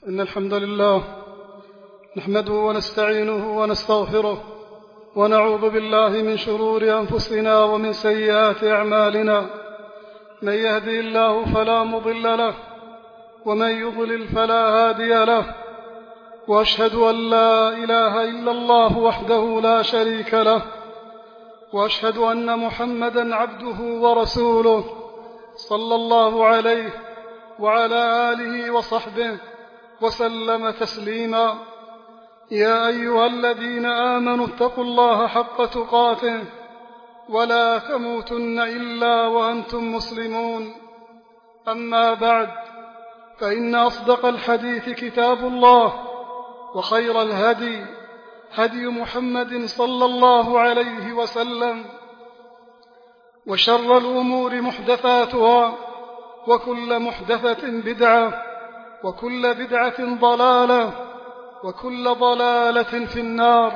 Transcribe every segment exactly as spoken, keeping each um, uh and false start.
إن الحمد لله نحمده ونستعينه ونستغفره ونعوذ بالله من شرور أنفسنا ومن سيئات أعمالنا. من يهدي الله فلا مضل له ومن يضلل فلا هادي له، وأشهد أن لا إله إلا الله وحده لا شريك له، وأشهد أن محمدًا عبده ورسوله صلى الله عليه وعلى آله وصحبه وسلم تسليما. يا أيها الذين آمنوا اتقوا الله حق تقاته ولا تموتن إلا وأنتم مسلمون. أما بعد، فإن أصدق الحديث كتاب الله، وخير الهدي هدي محمد صلى الله عليه وسلم، وشر الأمور محدثاتها، وكل محدثة بدعة، وكل بدعة ضلالة، وكل ضلالة في النار.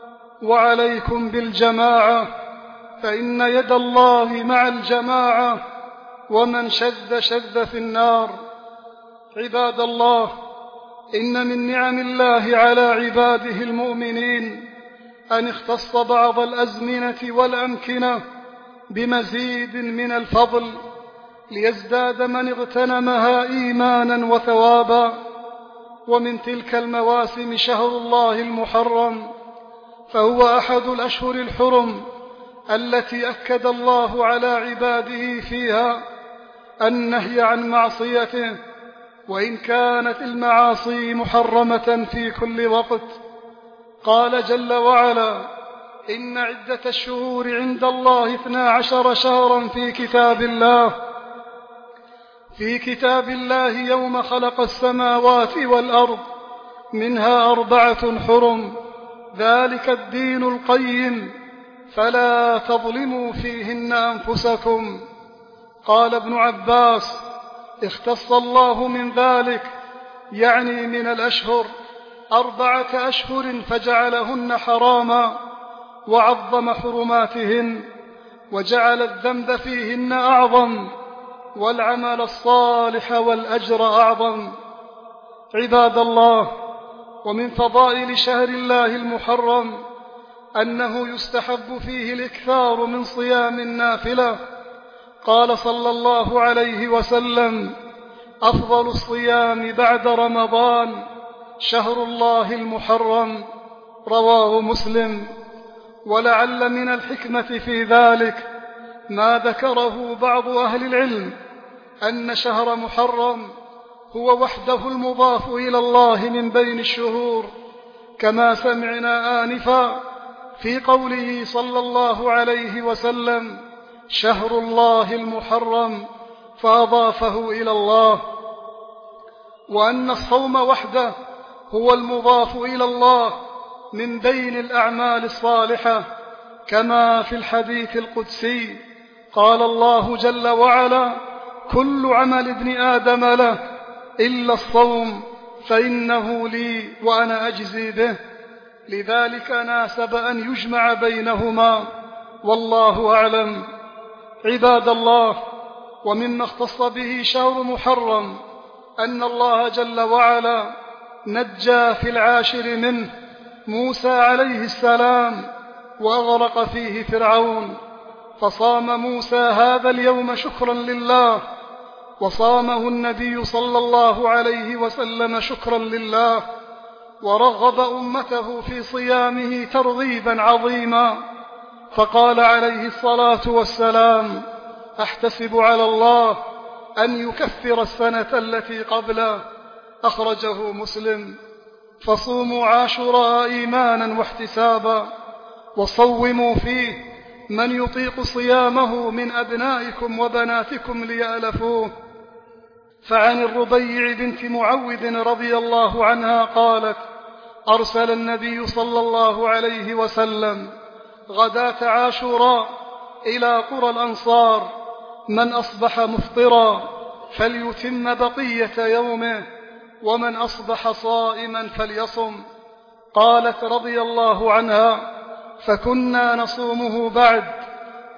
وعليكم بالجماعة، فإن يد الله مع الجماعة، ومن شذ شذ في النار. عباد الله، إن من نعم الله على عباده المؤمنين أن اختص بعض الأزمنة والأمكنة بمزيد من الفضل، ليزداد من اغتنمها إيمانا وثوابا. ومن تلك المواسم شهر الله المحرم، فهو أحد الأشهر الحرم التي أكد الله على عباده فيها النهي عن معصيته، وإن كانت المعاصي محرمة في كل وقت. قال جل وعلا: إن عدة الشهور عند الله اثنا عشر شهرا في كتاب الله في كتاب الله يوم خلق السماوات والأرض، منها أربعة حرم، ذلك الدين القيم، فلا تظلموا فيهن أنفسكم. قال ابن عباس: اختص الله من ذلك، يعني من الأشهر، أربعة أشهر فجعلهن حراما، وعظم حرماتهن، وجعل الذنب فيهن أعظم، والعمل الصالح والأجر أعظم. عباد الله، ومن فضائل شهر الله المحرم أنه يستحب فيه الإكثار من صيام النافلة. قال صلى الله عليه وسلم: أفضل الصيام بعد رمضان شهر الله المحرم. رواه مسلم. ولعل من الحكمة في ذلك ما ذكره بعض أهل العلم، أن شهر محرم هو وحده المضاف إلى الله من بين الشهور، كما سمعنا آنفا في قوله صلى الله عليه وسلم: شهر الله المحرم، فأضافه إلى الله. وأن الصوم وحده هو المضاف إلى الله من بين الأعمال الصالحة، كما في الحديث القدسي: قال الله جل وعلا: كل عمل ابن آدم له إلا الصوم فإنه لي وأنا أجزي به. لذلك ناسب أن يجمع بينهما، والله أعلم. عباد الله، ومما اختص به شهر محرم أن الله جل وعلا نجى في العاشر منه موسى عليه السلام، وأغرق فيه فرعون، فصام موسى هذا اليوم شكرا لله، وصامه النبي صلى الله عليه وسلم شكرا لله، ورغب أمته في صيامه ترغيبا عظيما، فقال عليه الصلاة والسلام: أحتسب على الله أن يكفر السنة التي قبله. أخرجه مسلم. فصوموا عاشوراء إيمانا واحتسابا، وصوموا فيه من يطيق صيامه من أبنائكم وبناتكم ليألفوه. فعن الربيع بنت معوذ رضي الله عنها قالت: أرسل النبي صلى الله عليه وسلم غداة عاشوراء إلى قرى الأنصار: من أصبح مفطرا فليتم بقية يومه، ومن أصبح صائما فليصم. قالت رضي الله عنها: فكنا نصومه بعد،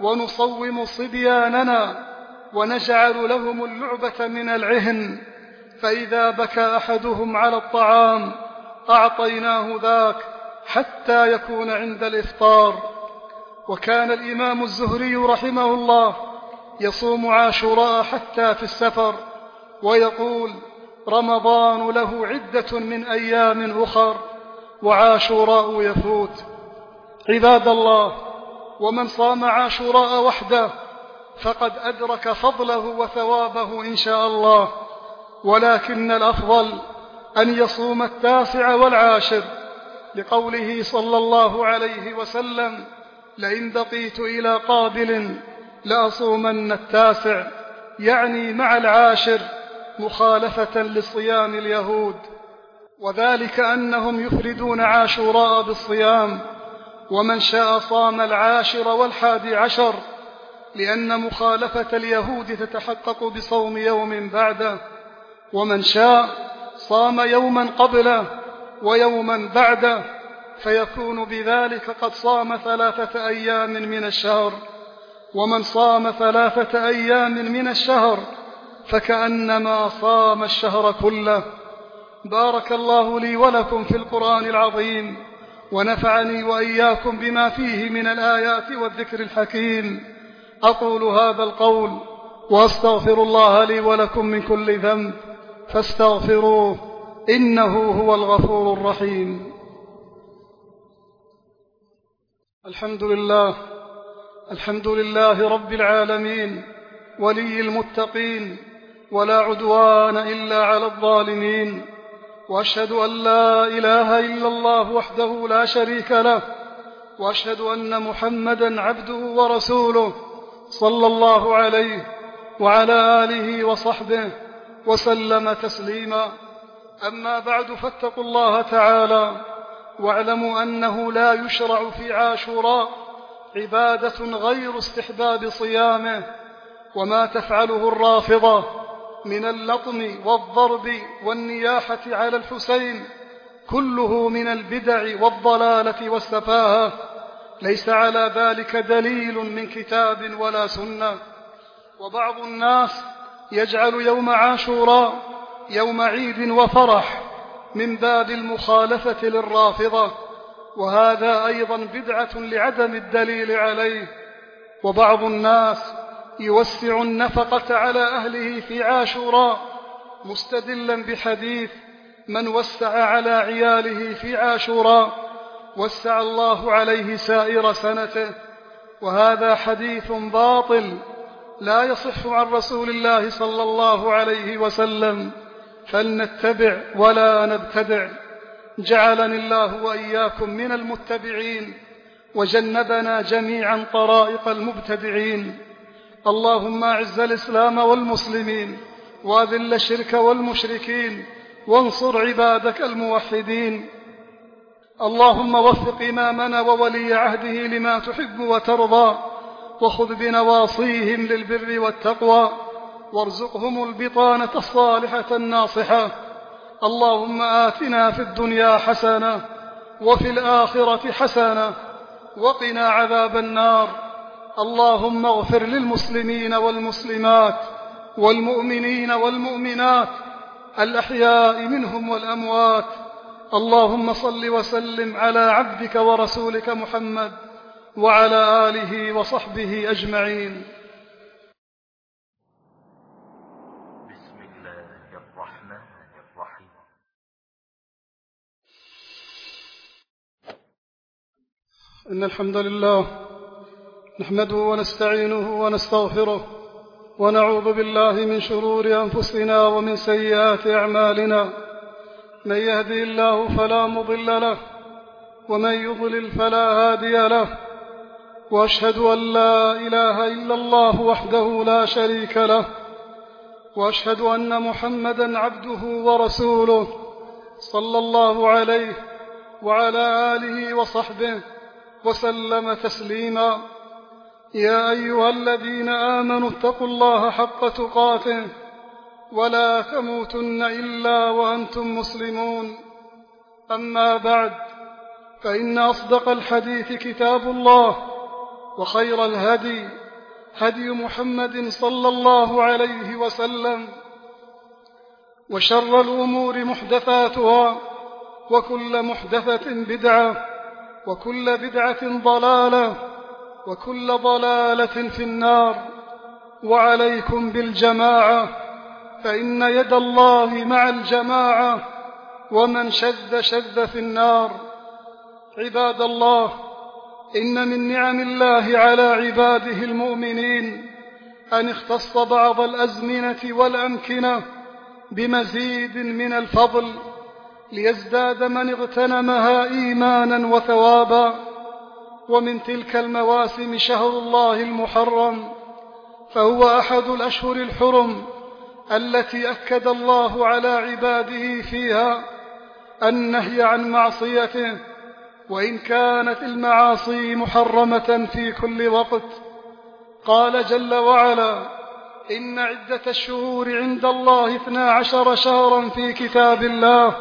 ونصوم صبياننا، ونجعل لهم اللعبة من العهن، فإذا بكى أحدهم على الطعام أعطيناه ذاك حتى يكون عند الإفطار. وكان الإمام الزهري رحمه الله يصوم عاشوراء حتى في السفر، ويقول: رمضان له عدة من أيام أخر وعاشوراء يفوت. عباد الله، ومن صام عاشوراء وحده فقد أدرك فضله وثوابه إن شاء الله، ولكن الأفضل أن يصوم التاسع والعاشر، لقوله صلى الله عليه وسلم: لئن بقيت إلى قابل لأصومن التاسع، يعني مع العاشر، مخالفة لصيام اليهود، وذلك أنهم يفردون عاشوراء بالصيام، ومن شاء صام العاشر والحادي عشر، لأن مخالفة اليهود تتحقق بصوم يوم بعده، ومن شاء صام يوما قبله ويوما بعده، فيكون بذلك قد صام ثلاثة أيام من الشهر. ومن صام ثلاثة أيام من الشهر فكأنما صام الشهر كله. بارك الله لي ولكم في القرآن العظيم، ونفعني وإياكم بما فيه من الآيات والذكر الحكيم. أقول هذا القول وأستغفر الله لي ولكم من كل ذنب، فاستغفروه إنه هو الغفور الرحيم. الحمد لله الحمد لله رب العالمين، ولي المتقين، ولا عدوان إلا على الظالمين، وأشهد أن لا إله إلا الله وحده لا شريك له، وأشهد أن محمدا عبده ورسوله صلى الله عليه وعلى آله وصحبه وسلم تسليما. أما بعد، فاتقوا الله تعالى، واعلموا أنه لا يشرع في عاشوراء عبادة غير استحباب صيامه، وما تفعله الرافضة من اللطم والضرب والنياحة على الحسين كله من البدع والضلالة والسفاهة، ليس على ذلك دليل من كتاب ولا سنة. وبعض الناس يجعل يوم عاشوراء يوم عيد وفرح من باب المخالفة للرافضة، وهذا أيضا بدعة لعدم الدليل عليه. وبعض الناس يوسع النفقة على أهله في عاشوراء مستدلا بحديث: من وسع على عياله في عاشوراء وسع الله عليه سائر سنته. وهذا حديث باطل لا يصح عن رسول الله صلى الله عليه وسلم، فلنتبع ولا نبتدع. جعلني الله وإياكم من المتبعين، وجنبنا جميعا طرائق المبتدعين. اللهم أعز الإسلام والمسلمين، وأذل الشرك والمشركين، وانصر عبادك الموحدين. اللهم وفق إمامنا وولي عهده لما تحب وترضى، وخذ بنواصيهم للبر والتقوى، وارزقهم البطانة الصالحة الناصحة. اللهم آتنا في الدنيا حسنة وفي الآخرة حسنة وقنا عذاب النار. اللهم اغفر للمسلمين والمسلمات والمؤمنين والمؤمنات الأحياء منهم والأموات. اللهم صل وسلم على عبدك ورسولك محمد وعلى آله وصحبه أجمعين. بسم الله الرحمن الرحيم. إن الحمد لله نحمده ونستعينه ونستغفره، ونعوذ بالله من شرور أنفسنا ومن سيئات أعمالنا. من يهدي الله فلا مضل له، ومن يضلل فلا هادي له. وأشهد أن لا إله إلا الله وحده لا شريك له، وأشهد أن محمدا عبده ورسوله صلى الله عليه وعلى آله وصحبه وسلم تسليما. يا أيها الذين آمنوا اتقوا الله حق تقاته ولا تموتن إلا وأنتم مسلمون. أما بعد، فإن أصدق الحديث كتاب الله، وخير الهدي هدي محمد صلى الله عليه وسلم، وشر الأمور محدثاتها، وكل محدثة بدعة، وكل بدعة ضلالة، وكل ضلالة في النار. وعليكم بالجماعة، فإن يد الله مع الجماعة، ومن شذ شذ في النار. عباد الله، إن من نعم الله على عباده المؤمنين أن اختص بعض الأزمنة والأمكنة بمزيد من الفضل ليزداد من اغتنمها إيمانا وثوابا. ومن تلك المواسم شهر الله المحرم، فهو أحد الأشهر الحرم التي أكد الله على عباده فيها النهي عن معصيته، وإن كانت المعاصي محرمة في كل وقت. قال جل وعلا: إن عدة الشهور عند الله اثنا عشر شهرا في كتاب الله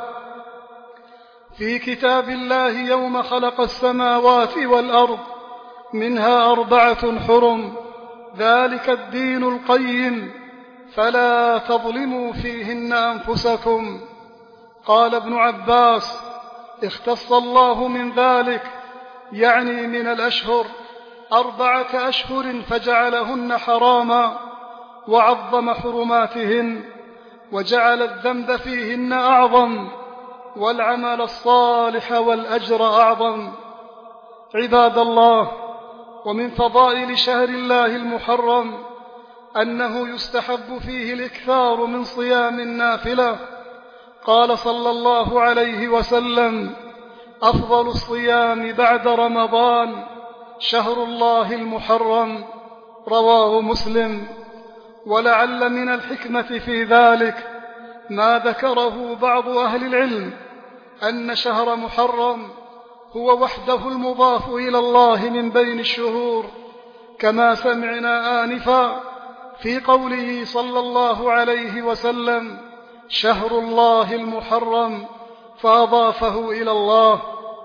في كتاب الله يوم خلق السماوات والأرض منها أربعة حرم، ذلك الدين القيم، فلا تظلموا فيهن أنفسكم. قال ابن عباس: اختص الله من ذلك، يعني من الأشهر، أربعة أشهر فجعلهن حراما، وعظم حرماتهن، وجعل الذنب فيهن أعظم، والعمل الصالح والأجر أعظم. عباد الله، ومن فضائل شهر الله المحرم أنه يستحب فيه الإكثار من صيام النافلة. قال صلى الله عليه وسلم: أفضل الصيام بعد رمضان شهر الله المحرم. رواه مسلم. ولعل من الحكمة في ذلك ما ذكره بعض أهل العلم، أن شهر محرم هو وحده المضاف إلى الله من بين الشهور، كما سمعنا آنفا في قوله صلى الله عليه وسلم: شهر الله المحرم، فأضافه إلى الله.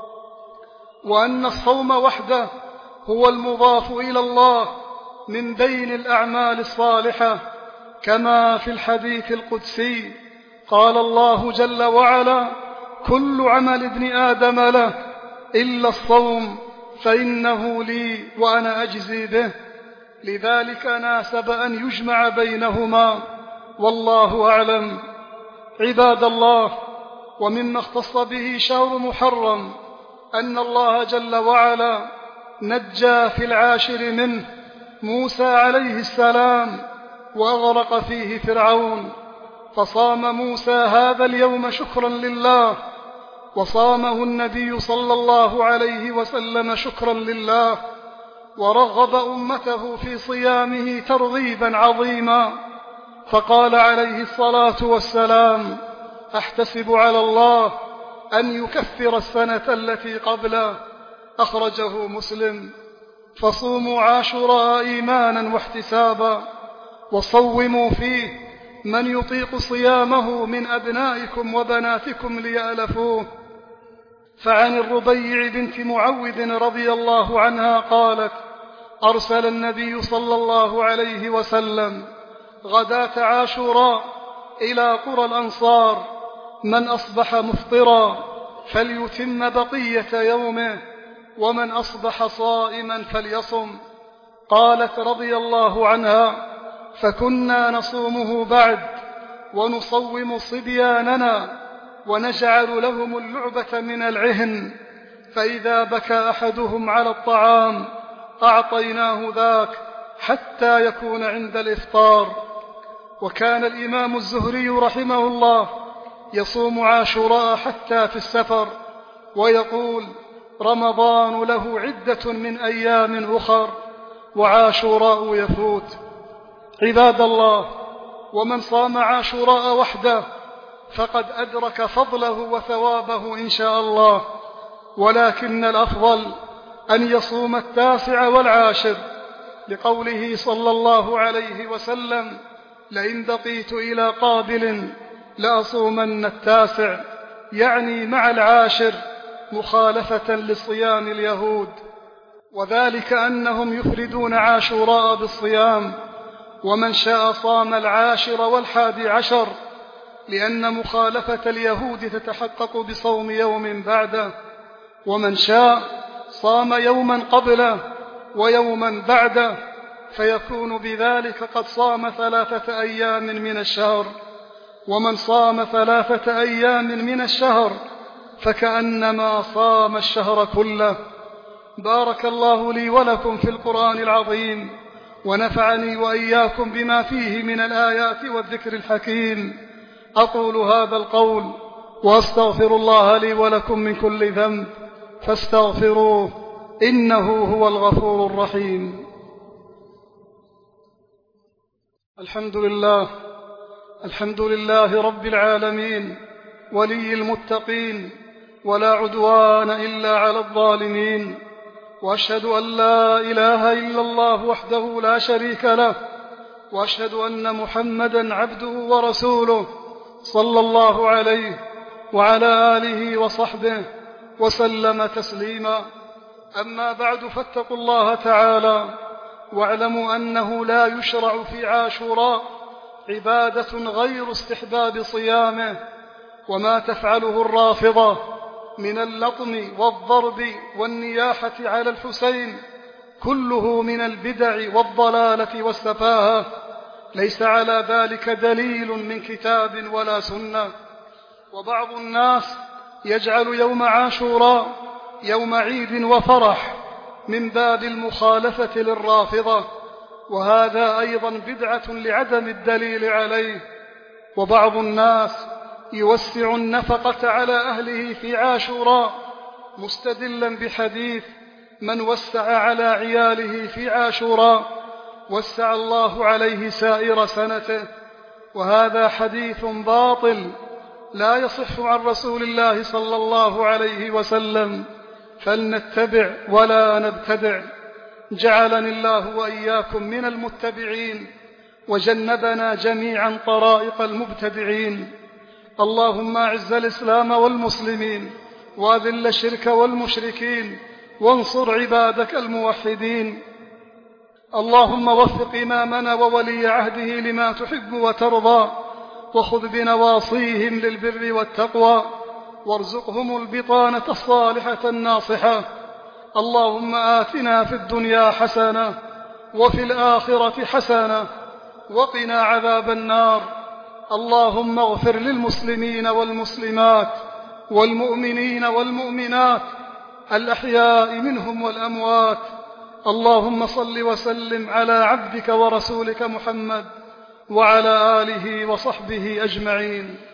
وأن الصوم وحده هو المضاف إلى الله من بين الأعمال الصالحة، كما في الحديث القدسي: قال الله جل وعلا: كل عمل ابن آدم له إلا الصوم فإنه لي وأنا أجزي به. لذلك ناسب أن يجمع بينهما، والله أعلم. عباد الله، ومما اختص به شهر محرم أن الله جل وعلا نجى في العاشر منه موسى عليه السلام، وأغرق فيه فرعون، فصام موسى هذا اليوم شكرا لله، وصامه النبي صلى الله عليه وسلم شكرا لله، ورغب أمته في صيامه ترغيبا عظيما، فقال عليه الصلاة والسلام: أحتسب على الله أن يكفر السنة التي قبله. أخرجه مسلم. فصوموا عاشوراء إيمانا واحتسابا، وصوموا فيه من يطيق صيامه من أبنائكم وبناتكم ليألفوه. فعن الربيع بنت معوذ رضي الله عنها قالت: أرسل النبي صلى الله عليه وسلم غداة عاشوراء إلى قرى الأنصار: من أصبح مفطرا فليتم بقية يومه، ومن أصبح صائما فليصم. قالت رضي الله عنها: فكنا نصومه بعد، ونصوم صبياننا، ونجعل لهم اللعبة من العهن، فإذا بكى أحدهم على الطعام أعطيناه ذاك حتى يكون عند الإفطار. وكان الإمام الزهري رحمه الله يصوم عاشوراء حتى في السفر، ويقول: رمضان له عدة من أيام أخر، وعاشوراء يفوت. عباد الله، ومن صام عاشوراء وحده فقد أدرك فضله وثوابه إن شاء الله، ولكن الأفضل أن يصوم التاسع والعاشر، لقوله صلى الله عليه وسلم: لئن بقيت إلى قابل لأصومن التاسع، يعني مع العاشر، مخالفة لصيام اليهود. وذلك أنهم يفردون عاشوراء بالصيام، ومن شاء صام العاشر والحادي عشر، لأن مخالفة اليهود تتحقق بصوم يوم بعده، ومن شاء صام يوما قبله ويوما بعده، فيكون بذلك قد صام ثلاثة أيام من الشهر. ومن صام ثلاثة أيام من الشهر فكأنما صام الشهر كله. بارك الله لي ولكم في القرآن العظيم، ونفعني وإياكم بما فيه من الآيات والذكر الحكيم. أقول هذا القول وأستغفر الله لي ولكم من كل ذنب فاستغفروه إنه هو الغفور الرحيم. الحمد لله الحمد لله رب العالمين، ولي المتقين، ولا عدوان إلا على الظالمين، وأشهد أن لا إله إلا الله وحده لا شريك له، وأشهد أن محمدا عبده ورسوله صلى الله عليه وعلى آله وصحبه وسلم تسليما. أما بعد، فاتقوا الله تعالى واعلموا أنه لا يشرع في عاشوراء عبادة غير استحباب صيامه، وما تفعله الرافضة من اللطم والضرب والنياحة على الحسين كله من البدع والضلالة والسفاهة، ليس على ذلك دليل من كتاب ولا سنة. وبعض الناس يجعل يوم عاشوراء يوم عيد وفرح من باب المخالفة للرافضة، وهذا أيضا بدعة لعدم الدليل عليه. وبعض الناس يوسع النفقة على أهله في عاشوراء مستدلا بحديث: من وسع على عياله في عاشوراء وسع الله عليه سائر سنته. وهذا حديث باطل لا يصح عن رسول الله صلى الله عليه وسلم، فلنتبع ولا نبتدع. جعلني الله وإياكم من المتبعين، وجنبنا جميعا طرائق المبتدعين. اللهم أعز الإسلام والمسلمين، وأذل الشرك والمشركين، وانصر عبادك الموحدين. اللهم وفق إمامنا وولي عهده لما تحب وترضى، وخذ بنواصيهم للبر والتقوى، وارزقهم البطانة الصالحة الناصحة. اللهم آتنا في الدنيا حسنة وفي الآخرة حسنة وقنا عذاب النار. اللهم اغفر للمسلمين والمسلمات والمؤمنين والمؤمنات الأحياء منهم والأموات. اللهم صل وسلم على عبدك ورسولك محمد وعلى آله وصحبه أجمعين.